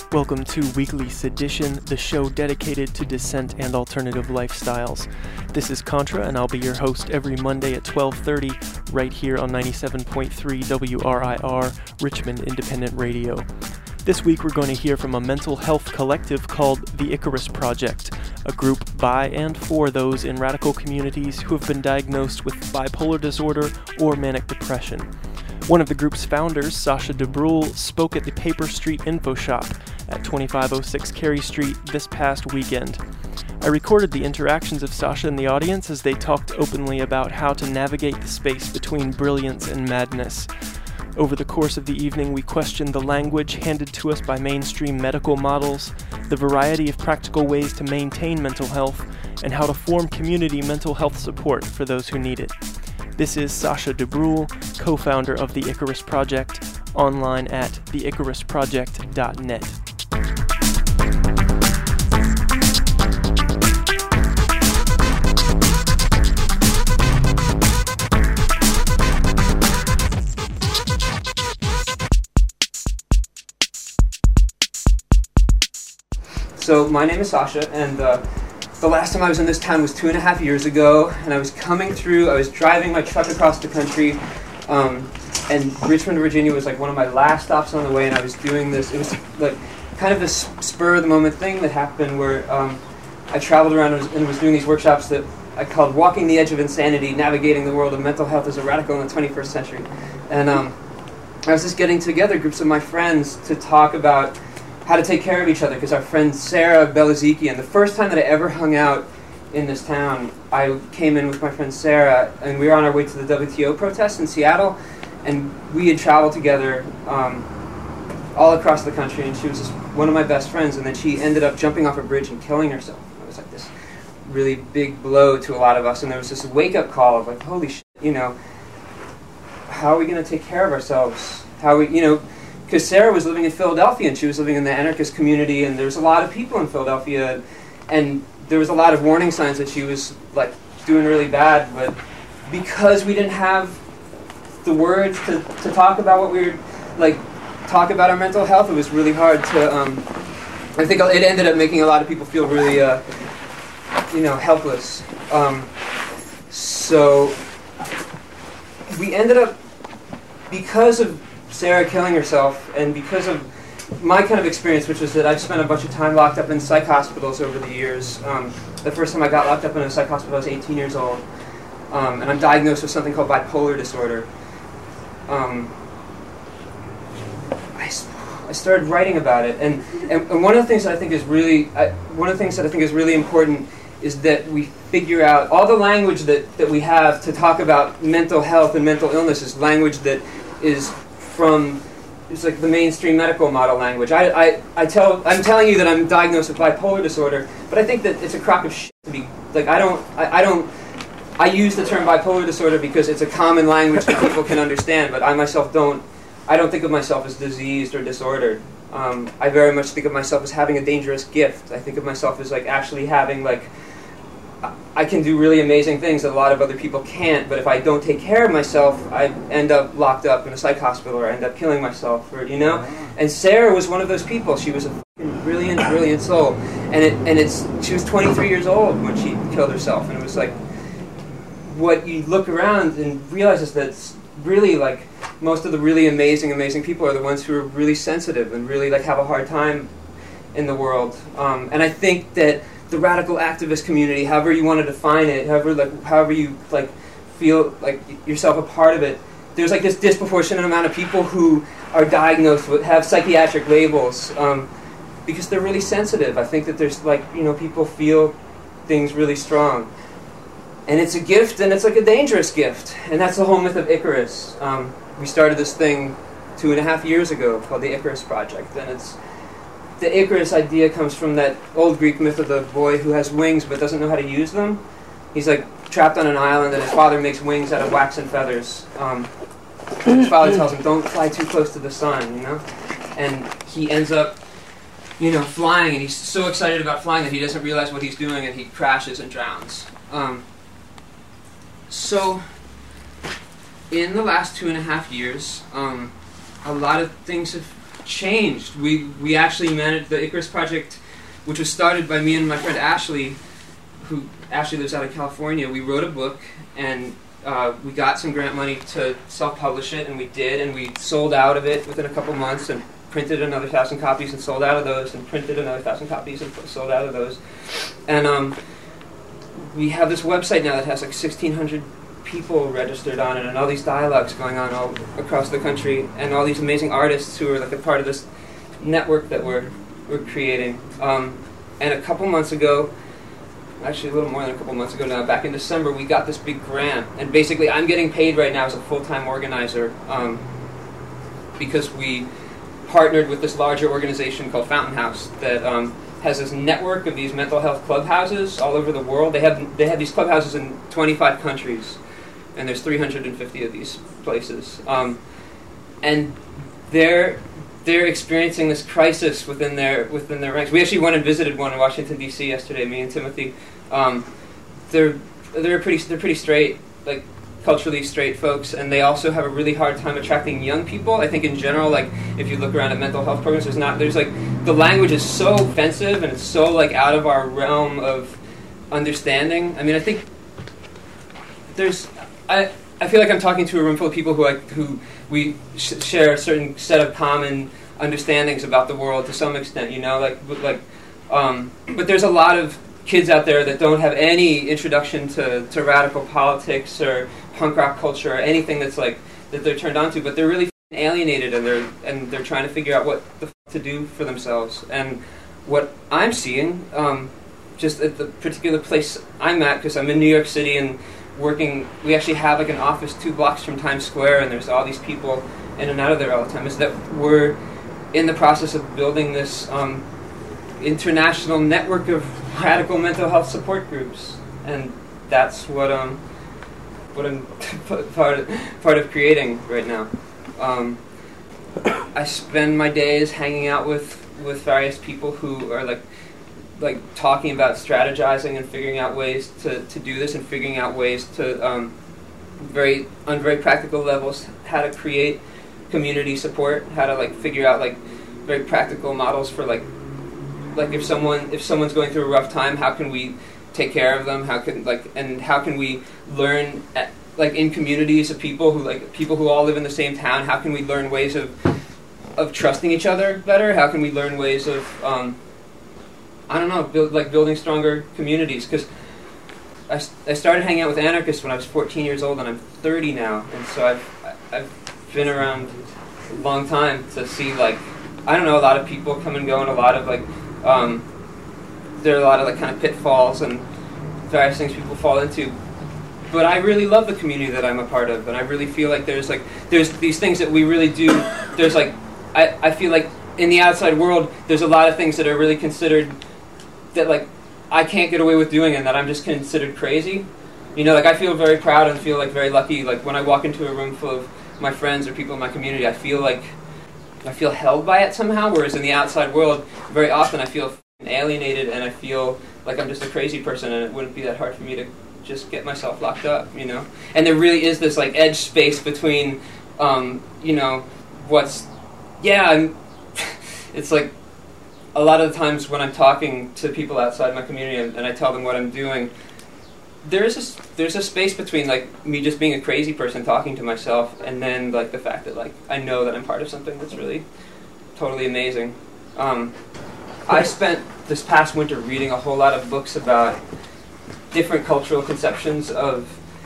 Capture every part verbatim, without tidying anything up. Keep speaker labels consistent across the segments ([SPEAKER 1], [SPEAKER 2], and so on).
[SPEAKER 1] Welcome to Weekly Sedition, the show dedicated to dissent and alternative lifestyles. This is Contra, and I'll be your host every Monday at twelve thirty, right here on ninety-seven point three W R I R, Richmond Independent Radio. This week we're going to hear from a mental health collective called The Icarus Project, a group by and for those in radical communities who have been diagnosed with bipolar disorder or manic depression. One of the group's founders, Sasha DeBruhl, spoke at the Paper Street Info Shop at twenty-five oh six Carey Street this past weekend. I recorded the interactions of Sasha and the audience as they talked openly about how to navigate the space between brilliance and madness. Over the course of the evening, we questioned the language handed to us by mainstream medical models, the variety of practical ways to maintain mental health, and how to form community mental health support for those who need it. This is Sasha DeBruhl, co-founder of the Icarus Project, online at the icarus project dot net.
[SPEAKER 2] So my name is Sasha, and uh, the last time I was in this town was two and a half years ago, and I was coming through, I was driving my truck across the country, um, and Richmond, Virginia was like one of my last stops on the way, and I was doing this, it was like kind of this spur-of-the-moment thing that happened where um, I traveled around and was, and was doing these workshops that I called Walking the Edge of Insanity, Navigating the World of Mental Health as a Radical in the twenty-first Century. And um, I was just getting together groups of my friends to talk about how to take care of each other, because our friend Sarah Belazikian, the first time that I ever hung out in this town, I came in with my friend Sarah, and we were on our way to the W T O protest in Seattle, and we had traveled together um, all across the country, and she was just one of my best friends, and then she ended up jumping off a bridge and killing herself. It was like this really big blow to a lot of us, and there was this wake-up call of like, holy shit, you know, how are we going to take care of ourselves? How are we, you know, because Sarah was living in Philadelphia, and she was living in the anarchist community, and there's a lot of people in Philadelphia, and there was a lot of warning signs that she was like doing really bad, but because we didn't have the words to, to talk about what we were, like, talk about our mental health, it was really hard to, um, I think it ended up making a lot of people feel really, uh, you know, helpless. Um, so we ended up, because of Sarah killing herself, and because of my kind of experience, which was that I've spent a bunch of time locked up in psych hospitals over the years. Um, the first time I got locked up in a psych hospital, I was eighteen years old, um, and I'm diagnosed with something called bipolar disorder. Um, I, I started writing about it, and, and, and one of the things that I think is really, I, one of the things that I think is really important is that we figure out all the language that, that we have to talk about mental health and mental illness is language that is from, it's like the mainstream medical model language. I, I, I tell, I'm telling you that I'm diagnosed with bipolar disorder, but I think that it's a crock of shit to be, like, I don't, I, I don't, I use the term bipolar disorder because it's a common language that people can understand, but I myself don't, I don't think of myself as diseased or disordered. Um, I very much think of myself as having a dangerous gift. I think of myself as, like, actually having, like, I can do really amazing things that a lot of other people can't, but if I don't take care of myself, I end up locked up in a psych hospital, or I end up killing myself, or, you know? And Sarah was one of those people. She was a fucking brilliant, brilliant soul. And it and it's she was twenty-three years old when she killed herself, and it was like, what you look around and realize is that it's really, like, most of the really amazing, amazing people are the ones who are really sensitive and really, like, have a hard time in the world. Um, and I think that the radical activist community, however you want to define it, however like however you like feel like yourself a part of it, there's like this disproportionate amount of people who are diagnosed with, have psychiatric labels, um, because they're really sensitive. I think that there's like, you know, people feel things really strong, and it's a gift, and it's like a dangerous gift, and that's the whole myth of Icarus. Um, we started this thing two and a half years ago called the Icarus Project, and it's the Icarus idea comes from that old Greek myth of the boy who has wings but doesn't know how to use them. He's like trapped on an island, and his father makes wings out of wax and feathers. Um, his father tells him, don't fly too close to the sun, you know? And he ends up, you know, flying, and he's so excited about flying that he doesn't realize what he's doing, and he crashes and drowns. Um, so, in the last two and a half years, um, a lot of things have changed. We we actually managed the Icarus Project, which was started by me and my friend Ashley, who Ashley lives out of California. We wrote a book, and uh, we got some grant money to self-publish it, and we did, and we sold out of it within a couple months, and printed another thousand copies and sold out of those, and printed another thousand copies and sold out of those. And um, we have this website now that has like sixteen hundred people registered on it, and all these dialogues going on all across the country, and all these amazing artists who are like a part of this network that we're we're creating. Um, and a couple months ago, actually a little more than a couple months ago now, back in December, we got this big grant, and basically I'm getting paid right now as a full-time organizer um, because we partnered with this larger organization called Fountain House that um, has this network of these mental health clubhouses all over the world. They have they have these clubhouses in twenty-five countries, and there's three hundred fifty of these places. Um, and they're they're experiencing this crisis within their within their ranks. We actually went and visited one in Washington D C yesterday, me and Timothy. Um, they're they're pretty they're pretty straight, like culturally straight folks, and they also have a really hard time attracting young people. I think in general, like if you look around at mental health programs, there's not there's like the language is so offensive and it's so like out of our realm of understanding. I mean, I think there's I I feel like I'm talking to a room full of people who like who we sh- share a certain set of common understandings about the world to some extent, you know, like like um, but there's a lot of kids out there that don't have any introduction to, to radical politics or punk rock culture or anything that's like that they're turned on to, but they're really alienated, and they're and they're trying to figure out what the f- to do for themselves. And what I'm seeing, um, just at the particular place I'm at, because I'm in New York City and working, we actually have like an office two blocks from Times Square, and there's all these people in and out of there all the time, is that we're in the process of building this um, international network of radical mental health support groups, and that's what um what I'm part of, part of creating right now. Um, I spend my days hanging out with, with various people who are like like talking about strategizing and figuring out ways to, to do this, and figuring out ways to um, very on very practical levels how to create community support, how to like figure out like very practical models for like like if someone if someone's going through a rough time, how can we take care of them? How can like and how can we learn at, like in communities of people who like people who all live in the same town? How can we learn ways of of trusting each other better? How can we learn ways of um, I don't know, build like building stronger communities? Because I, I started hanging out with anarchists when I was fourteen years old, and I'm thirty now, and so I've I've been around a long time to see like I don't know a lot of people come and go, and a lot of like. Um, there are a lot of like kind of pitfalls and various things people fall into, but I really love the community that I'm a part of, and I really feel like there's like there's these things that we really do. There's like I, I feel like in the outside world there's a lot of things that are really considered that like I can't get away with doing, and that I'm just considered crazy. You know, like I feel very proud and feel like very lucky. Like when I walk into a room full of my friends or people in my community, I feel like I feel held by it somehow, whereas in the outside world, very often I feel alienated, and I feel like I'm just a crazy person, and it wouldn't be that hard for me to just get myself locked up, you know? And there really is this like edge space between, um, you know, what's, yeah, I'm, it's like a lot of the times when I'm talking to people outside my community and, and I tell them what I'm doing, there's a, there's a space between like me just being a crazy person talking to myself, and then like the fact that like I know that I'm part of something that's really totally amazing. Um, I spent this past winter reading a whole lot of books about different cultural conceptions of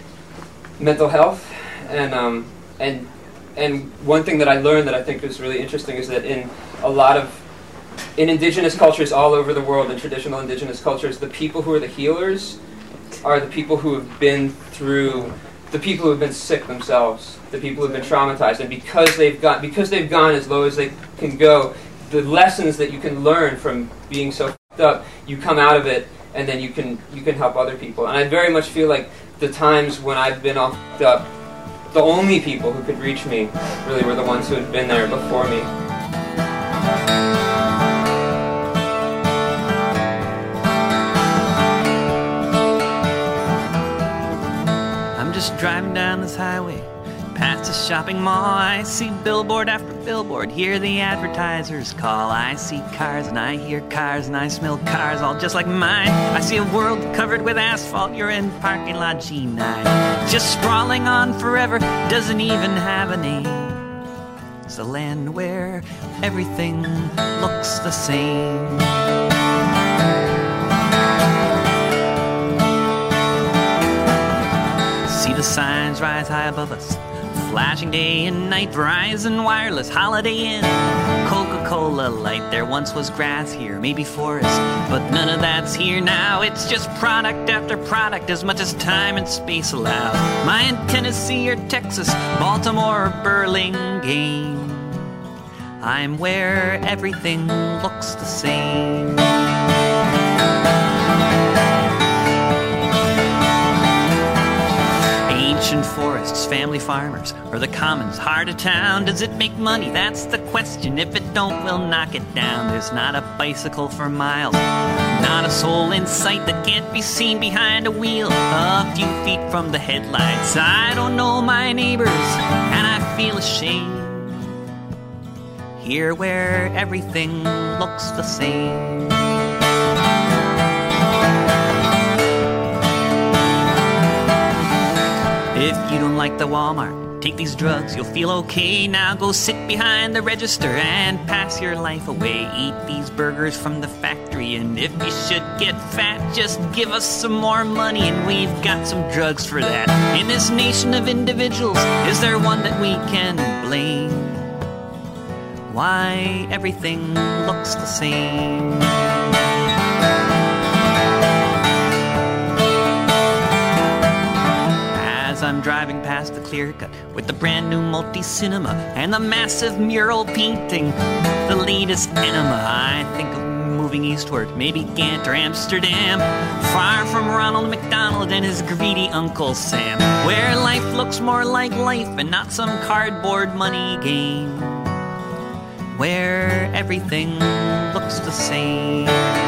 [SPEAKER 2] mental health, and um, and and one thing that I learned that I think is really interesting is that in a lot of in indigenous cultures all over the world, in traditional indigenous cultures, the people who are the healers are the people who have been through, the people who have been sick themselves, the people who have been traumatized, and because they've got, because they've gone as low as they can go, the lessons that you can learn from being so f***ed up, you come out of it, and then you can you can help other people. And I very much feel like the times when I've been all f***ed up, the only people who could reach me really were the ones who had been there before me.
[SPEAKER 3] Just driving down this highway, Past a shopping mall, I see billboard after billboard. Hear the advertisers call. I see cars and I hear cars and I smell cars all just like mine. I see a world covered with asphalt. You're in parking lot G nine. Just sprawling on forever, doesn't even have a name. It's a land where everything looks the same. See the signs rise high above us, flashing day and night. Verizon Wireless, Holiday Inn, Coca-Cola Light. There once was grass here, maybe forest, but none of that's here now. It's just product after product, as much as time and space allow. My in Tennessee or Texas, Baltimore or Burlingame, I'm where everything looks the same. Ancient forests, family farmers, or the commons, heart of town. Does it make money? That's the question. If it don't, we'll knock it down. There's not a bicycle for miles, not a soul in sight that can't be seen behind a wheel a few feet from the headlights. I don't know my neighbors, and I feel ashamed. Here where everything looks the same. If you don't like the Walmart, take these drugs, you'll feel okay. Now go sit behind the register and pass your life away. Eat these burgers from the factory, and if you should get fat, just give us some more money and we've got some drugs for that. In this nation of individuals, is there one that we can blame? Why everything looks the same? I'm driving past the Clear Cut with the brand new multi-cinema and the massive mural painting, the latest enema. I think of moving eastward, maybe Ghent or Amsterdam, far from Ronald McDonald and his greedy Uncle Sam, where life looks more like life and not some cardboard money game, where everything looks the same.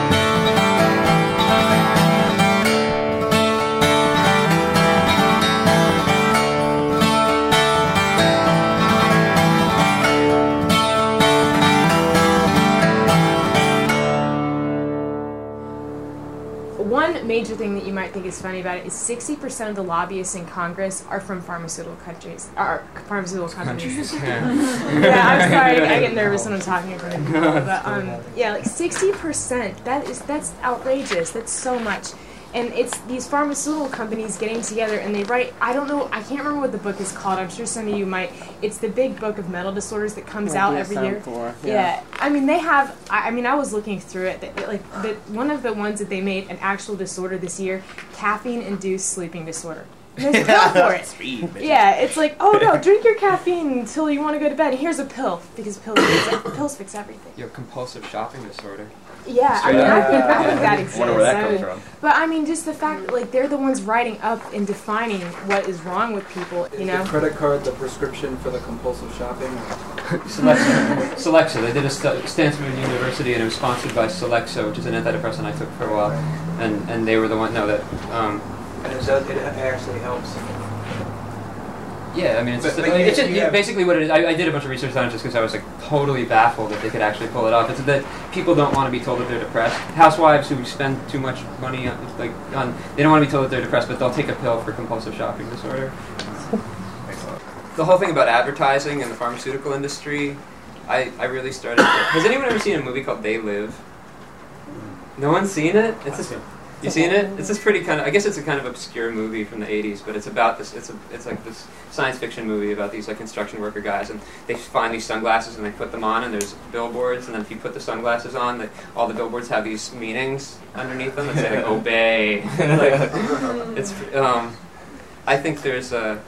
[SPEAKER 4] One major thing that you might think is funny about it is sixty percent of the lobbyists in Congress are from pharmaceutical countries. Are pharmaceutical companies.
[SPEAKER 2] Yeah.
[SPEAKER 4] Yeah, I'm sorry. I get nervous when I'm talking in front of people. But um, yeah, like sixty percent. That is that's outrageous. That's so much. And it's these pharmaceutical companies getting together, and they write, I don't know, I can't remember what the book is called. I'm sure some of you might. It's the big book of mental disorders that comes
[SPEAKER 5] Like
[SPEAKER 4] out
[SPEAKER 5] the
[SPEAKER 4] every year.
[SPEAKER 5] for,
[SPEAKER 4] Yeah.
[SPEAKER 5] yeah.
[SPEAKER 4] I mean, they have, I, I mean, I was looking through it. That, like, the, one of the ones that they made an actual disorder this year, caffeine-induced sleeping disorder. There's a pill for it.
[SPEAKER 3] Sweet.
[SPEAKER 4] Yeah, it's like, oh no, drink your caffeine until you want to go to bed. Here's a pill, because pills fix, pills fix everything.
[SPEAKER 2] You have compulsive shopping disorder.
[SPEAKER 4] Yeah, I mean, I think, I think that exists.
[SPEAKER 6] Wonder where that
[SPEAKER 4] I
[SPEAKER 6] comes
[SPEAKER 4] mean,
[SPEAKER 6] from.
[SPEAKER 4] But I mean, just the fact that like they're the ones writing up and defining what is wrong with people, you know?
[SPEAKER 7] Is the credit card the prescription for the compulsive shopping?
[SPEAKER 2] Celexa. Celexa. They did a stu- Stanford University, and it was sponsored by Celexa, which is an antidepressant I took for a while, and and they were the one. No, that. Um,
[SPEAKER 7] And it, does, it actually helps.
[SPEAKER 2] Yeah, I mean, it's,
[SPEAKER 7] But-
[SPEAKER 2] just,
[SPEAKER 7] but
[SPEAKER 2] like,
[SPEAKER 7] you-
[SPEAKER 2] it's just,
[SPEAKER 7] you have-
[SPEAKER 2] basically what it is. I, I did a bunch of research on it just because I was like totally baffled that they could actually pull it off. It's that people don't want to be told that they're depressed. Housewives who spend too much money on, like on, they don't want to be told that they're depressed, but they'll take a pill for compulsive shopping disorder. The whole thing about advertising in the pharmaceutical industry, I, I really started. Has anyone ever seen a movie called They Live? No one's seen it? It's just, you seen it? It's this pretty kind of. I guess it's a kind of obscure movie from the eighties, but it's about this. It's a. It's like this science fiction movie about these like construction worker guys, and they find these sunglasses and they put them on, and there's billboards, and then if you put the sunglasses on, the, all the billboards have these meanings underneath them that say like obey. Like, it's. Um, I think there's a.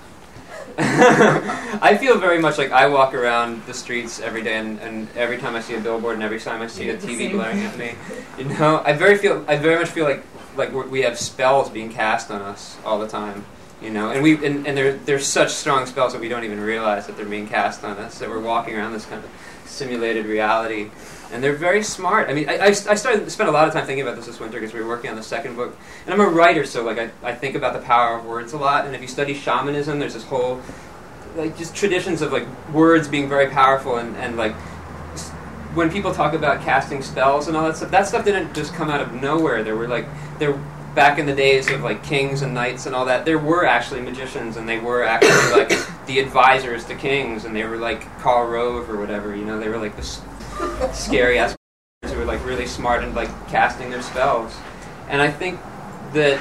[SPEAKER 2] I feel very much like I walk around the streets every day, and, and every time I see a billboard, and every time I see a T V blaring at me, you know, I very feel, I very much feel like like we're, we have spells being cast on us all the time, you know, and we and, and they're they're such strong spells that we don't even realize that they're being cast on us. That we're walking around this kind of simulated reality, and they're very smart. I mean, I, I, I started spent a lot of time thinking about this this winter because we were working on the second book, and I'm a writer, so like I, I think about the power of words a lot. And if you study shamanism, there's this whole like just traditions of like words being very powerful, and, and like s- when people talk about casting spells and all that stuff, that stuff didn't just come out of nowhere. There were like there back in the days of like kings and knights and all that, there were actually magicians, and they were actually like the advisors to kings, and they were like Karl Rove or whatever, you know, they were like this scary ass who were like really smart and like casting their spells. And I think that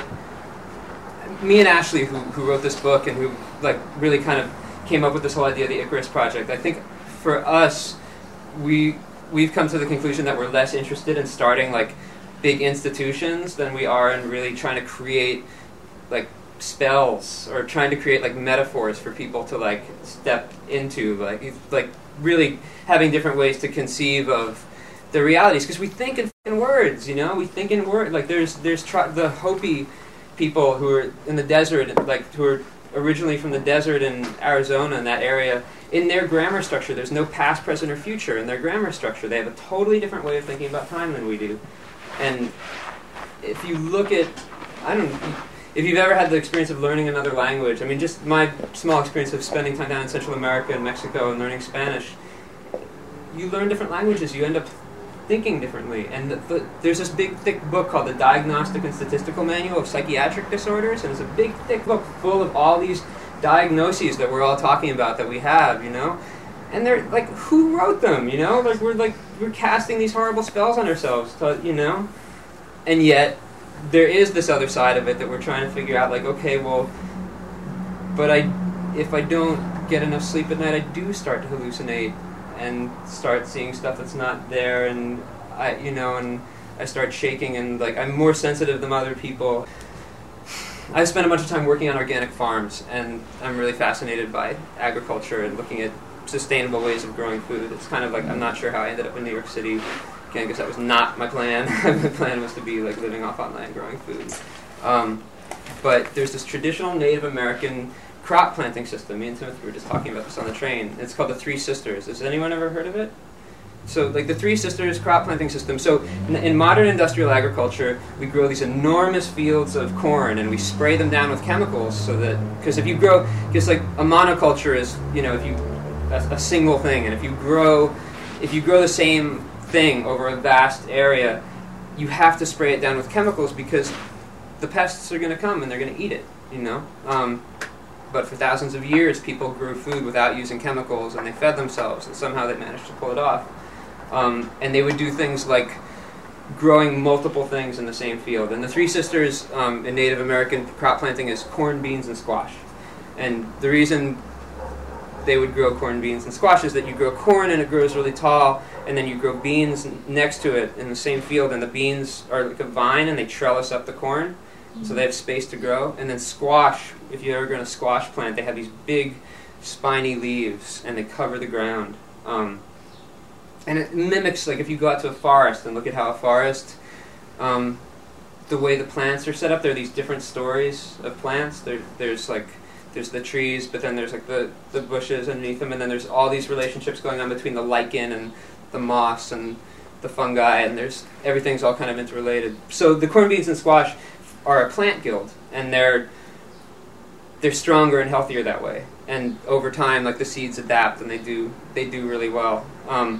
[SPEAKER 2] me and Ashley, who, who wrote this book and who like really kind of came up with this whole idea of the Icarus Project, I think for us, we we've come to the conclusion that we're less interested in starting like big institutions than we are in really trying to create like spells or trying to create like metaphors for people to like step into, like like really having different ways to conceive of the realities, because we think in, in words, you know, we think in words. Like there's there's tri- the Hopi people who are in the desert, like who are originally from the desert in Arizona and that area. In their grammar structure, there's no past, present, or future in their grammar structure. They have a totally different way of thinking about time than we do. And if you look at, I don't know, if you've ever had the experience of learning another language, I mean, just my small experience of spending time down in Central America and Mexico and learning Spanish, you learn different languages, you end up thinking differently. And the, the, there's this big, thick book called the Diagnostic and Statistical Manual of Psychiatric Disorders, and it's a big, thick book full of all these diagnoses that we're all talking about that we have, you know? And they're like, who wrote them, you know? Like, we're like, we're casting these horrible spells on ourselves, to, you know? And yet, there is this other side of it that we're trying to figure out, like, okay, well, but I, if I don't get enough sleep at night, I do start to hallucinate and start seeing stuff that's not there, and I, you know, and I start shaking, and like I'm more sensitive than other people. I spent a bunch of time working on organic farms, and I'm really fascinated by agriculture and looking at sustainable ways of growing food. It's kind of like, I'm not sure how I ended up in New York City. Again, because that was not my plan. My plan was to be like living off on land growing food. Um, but there's this traditional Native American crop planting system. Me and Timothy were just talking about this on the train. It's called the Three Sisters. Has anyone ever heard of it? So, like the Three Sisters crop planting system. So, in, in modern industrial agriculture, we grow these enormous fields of corn, and we spray them down with chemicals. So that, because if you grow, because like a monoculture is, you know, if you a, a single thing, and if you grow, if you grow the same thing over a vast area, you have to spray it down with chemicals because the pests are going to come and they're going to eat it. You know. Um, But for thousands of years, people grew food without using chemicals, and they fed themselves, and somehow they managed to pull it off. Um, and they would do things like growing multiple things in the same field. And the Three Sisters um, in Native American crop planting is corn, beans, and squash. And the reason they would grow corn, beans, and squash is that you grow corn and it grows really tall, and then you grow beans next to it in the same field, and the beans are like a vine, and they trellis up the corn. So they have space to grow. And then squash, if you ever grown a squash plant, they have these big spiny leaves and they cover the ground. Um, and it mimics, like if you go out to a forest and look at how a forest, um, the way the plants are set up, there are these different stories of plants. There, there's like, there's the trees, but then there's like the, the bushes underneath them, and then there's all these relationships going on between the lichen and the moss and the fungi, and there's, everything's all kind of interrelated. So the corn, beans, and squash are a plant guild, and they're they're stronger and healthier that way. And over time, like the seeds adapt, and they do they do really well. Um,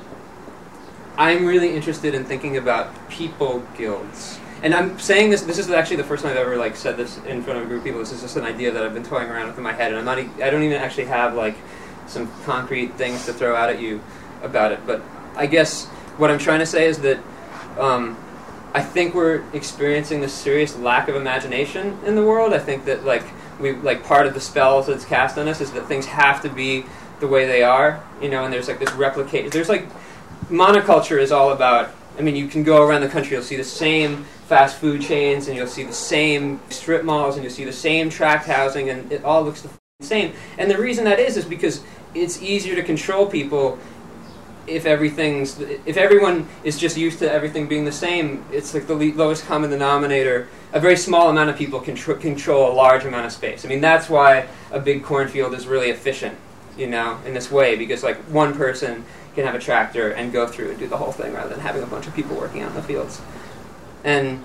[SPEAKER 2] I'm really interested in thinking about people guilds, and I'm saying this. This is actually the first time I've ever like said this in front of a group of people. This is just an idea that I've been toying around with in my head, and I'm not. E- I don't even actually have like some concrete things to throw out at you about it. But I guess what I'm trying to say is that. Um, I think we're experiencing this serious lack of imagination in the world. I think that like we like part of the spells that's cast on us is that things have to be the way they are, you know. And there's like this replicate. There's like monoculture is all about. I mean, you can go around the country, you'll see the same fast food chains, and you'll see the same strip malls, and you'll see the same tract housing, and it all looks the same. And the reason that is is because it's easier to control people. If everything's, if everyone is just used to everything being the same, it's like the le- lowest common denominator. A very small amount of people can tr- control a large amount of space. I mean, that's why a big cornfield is really efficient, you know, in this way, because like one person can have a tractor and go through and do the whole thing rather than having a bunch of people working out in the fields. And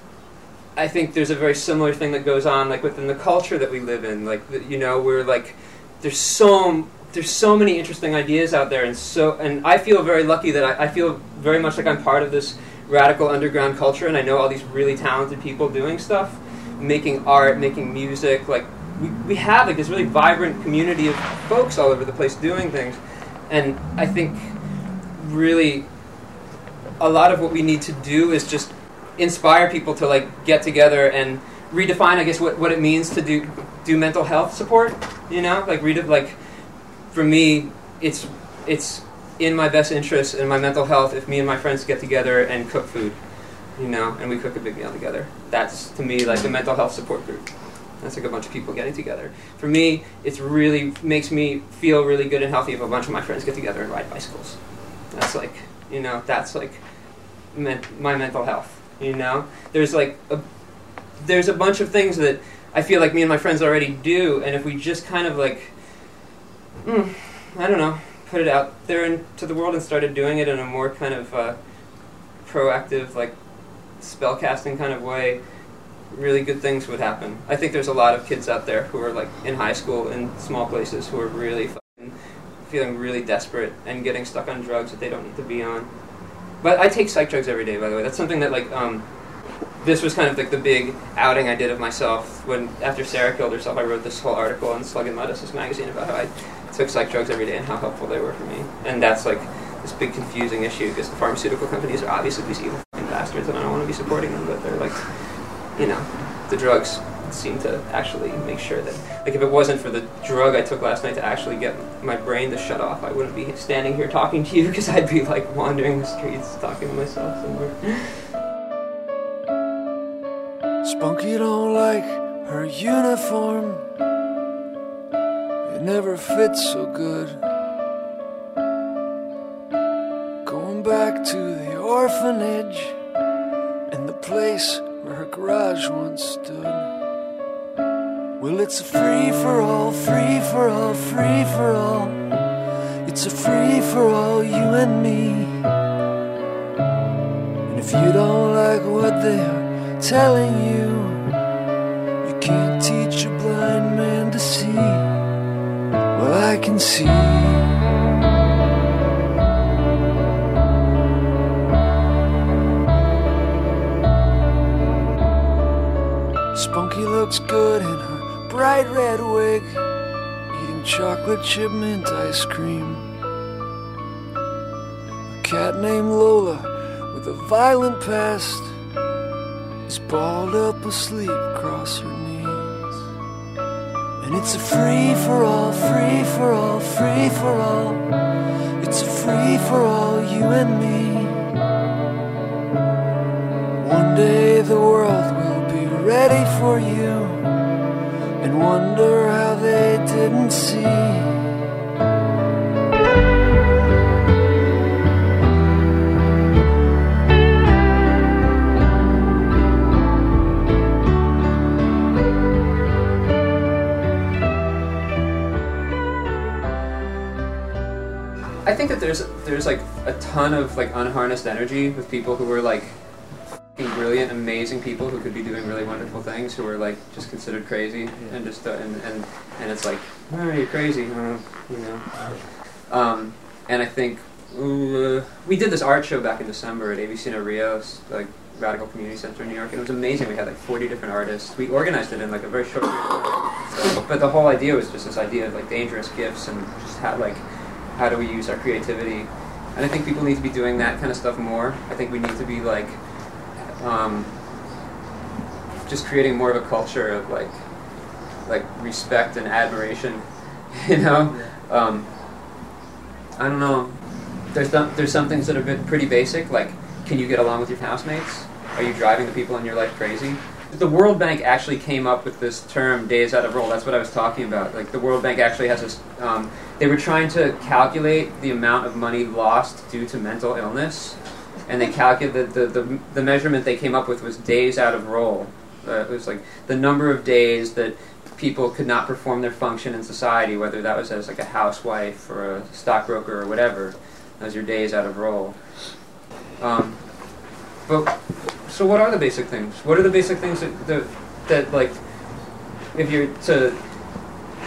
[SPEAKER 2] I think there's a very similar thing that goes on like within the culture that we live in. Like, you know, we're like there's so there's so many interesting ideas out there, and so and I feel very lucky that I, I feel very much like I'm part of this radical underground culture, and I know all these really talented people doing stuff, making art, making music. Like we we have like this really vibrant community of folks all over the place doing things, and I think really a lot of what we need to do is just inspire people to like get together and redefine, I guess, what, what it means to do do mental health support. You know, like read like for me, it's it's in my best interest in my mental health if me and my friends get together and cook food, you know, and we cook a big meal together. That's to me like the mental health support group. That's like a bunch of people getting together. For me, it's really makes me feel really good and healthy if a bunch of my friends get together and ride bicycles. That's like, you know, that's like men- my mental health. You know, there's like a there's a bunch of things that I feel like me and my friends already do, and if we just kind of like, mm, I don't know, put it out there into the world and started doing it in a more kind of uh, proactive, like spellcasting kind of way, really good things would happen. I think there's a lot of kids out there who are like in high school in small places who are really fucking feeling really desperate and getting stuck on drugs that they don't need to be on. But I take psych drugs every day, by the way. That's something that like um, this was kind of like the big outing I did of myself when after Sarah killed herself. I wrote this whole article in Slug and Lettuce, this magazine, about how I took psych drugs every day and how helpful they were for me. And that's like this big confusing issue because the pharmaceutical companies are obviously these evil fucking bastards, and I don't want to be supporting them, but they're like, you know, the drugs seem to actually make sure that, like, if it wasn't for the drug I took last night to actually get my brain to shut off, I wouldn't be standing here talking to you because I'd be like wandering the streets talking to myself somewhere.
[SPEAKER 5] Spunky don't like her uniform. It never fits so good. Going back to the orphanage and the place where her garage once stood. Well, it's a free-for-all, free-for-all, free-for-all. It's a free-for-all, you and me. And if you don't like what they're telling you, you can't teach a blind man to see. Well, I can see. Spunky looks good in her bright red wig, eating chocolate chip mint ice cream. A cat named Lola with a violent past is balled up asleep across her knees. And it's a free-for-all, free-for-all, free-for-all. It's a free-for-all, you and me. One day the world will be ready for you, and wonder how they didn't see.
[SPEAKER 2] I think that there's there's like a ton of like unharnessed energy with people who are like brilliant, amazing people who could be doing really wonderful things, who are like just considered crazy, yeah. and just uh, and, and and it's like, oh, you're crazy, uh, you know. Um, and I think uh, we did this art show back in December at A B C No Rios, like Radical Community Center in New York, and it was amazing. We had like forty different artists. We organized it in like a very short period of time. So, but the whole idea was just this idea of like dangerous gifts and just how like how do we use our creativity. And I think people need to be doing that kind of stuff more. I think we need to be like Um, just creating more of a culture of like, like respect and admiration, you know. Um, I don't know. There's th- there's some things that are bit pretty basic, like can you get along with your housemates? Are you driving the people in your life crazy? The World Bank actually came up with this term, days out of role. That's what I was talking about. Like the World Bank actually has this. Um, they were trying to calculate the amount of money lost due to mental illness. And they calculated the, the the measurement they came up with was days out of role. Uh, it was like the number of days that people could not perform their function in society, whether that was as like a housewife or a stockbroker or whatever. Those are your days out of role. Um, but so, what are the basic things? What are the basic things that that, that like if you're to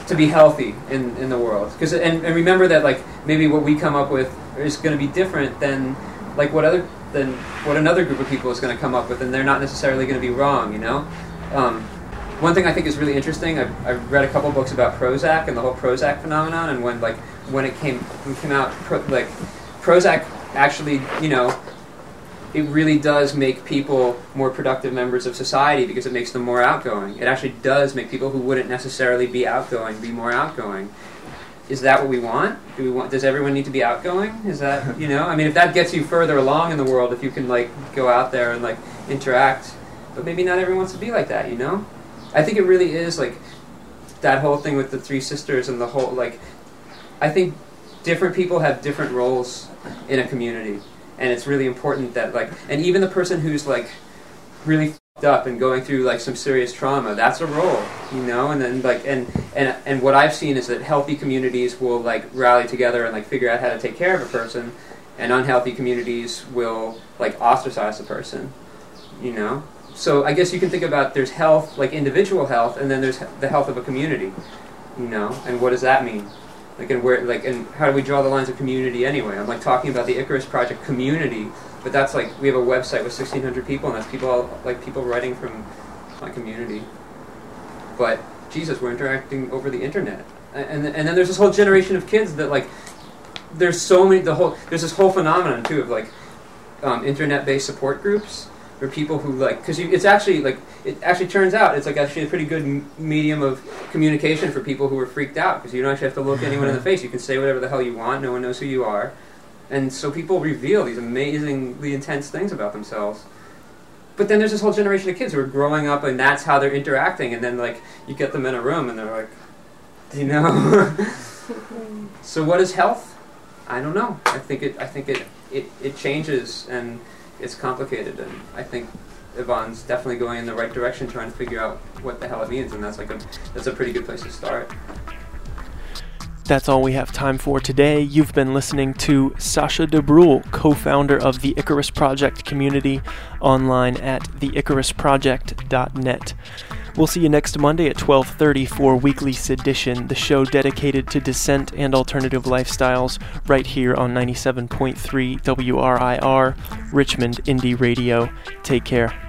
[SPEAKER 2] to be healthy in, in the world. Because and, and remember that like maybe what we come up with is going to be different than like what other than what another group of people is going to come up with, and they're not necessarily going to be wrong. You know. Um, one thing I think is really interesting. I've, I've read a couple books about Prozac and the whole Prozac phenomenon, and when like when it came when it came out, pro, like Prozac actually, you know. It really does make people more productive members of society because it makes them more outgoing. It actually does make people who wouldn't necessarily be outgoing be more outgoing. Is that what we want? Do we want? Does everyone need to be outgoing? Is that, you know? I mean, if that gets you further along in the world, if you can like go out there and like interact, but maybe not everyone wants to be like that, you know? I think it really is like that whole thing with the three sisters and the whole like. I think different people have different roles in a community. And it's really important that, like, and even the person who's, like, really f***ed up and going through, like, some serious trauma, that's a role, you know? And then, like, and, and, and what I've seen is that healthy communities will, like, rally together and, like, figure out how to take care of a person, and unhealthy communities will, like, ostracize the person, you know? So I guess you can think about there's health, like, individual health, and then there's the health of a community, you know? And what does that mean? Like and where, like, and how do we draw the lines of community anyway? I'm like talking about the Icarus Project community, but that's like we have a website with sixteen hundred people, and that's people all, like people writing from my community. But Jesus, we're interacting over the internet, and and then there's this whole generation of kids that like there's so many the whole there's this whole phenomenon too of like um, internet-based support groups. For people who like, because it's actually like, it actually turns out it's like actually a pretty good m- medium of communication for people who are freaked out, because you don't actually have to look anyone in the face. You can say whatever the hell you want. No one knows who you are, and so people reveal these amazingly intense things about themselves. But then there's this whole generation of kids who are growing up, and that's how they're interacting. And then like you get them in a room, and they're like, you know. So what is health? I don't know. I think it. I think it. It, it changes and. It's complicated, and I think Yvonne's definitely going in the right direction, trying to figure out what the hell it means, and that's like a that's a pretty good place to start.
[SPEAKER 1] That's all we have time for today. You've been listening to Sasha De Brule, co-founder of the Icarus Project community, online at the icarus project dot net. We'll see you next Monday at twelve thirty for Weekly Sedition, the show dedicated to dissent and alternative lifestyles, right here on ninety-seven point three W R I R, Richmond Indie Radio. Take care.